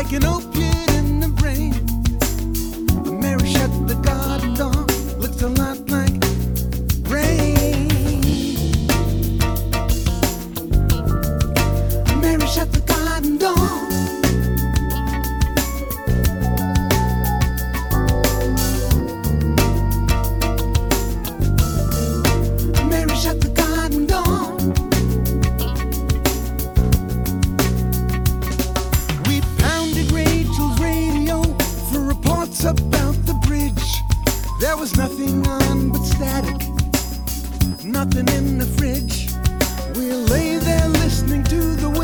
like an opiate in the brain. Mary shut the garden door, looks a lot like rain. Mary shut the garden door. Mary shut the garden door. We pounded Rachel's radio for reports about the bridge. There was nothing on but static, nothing in the fridge. We lay there listening to the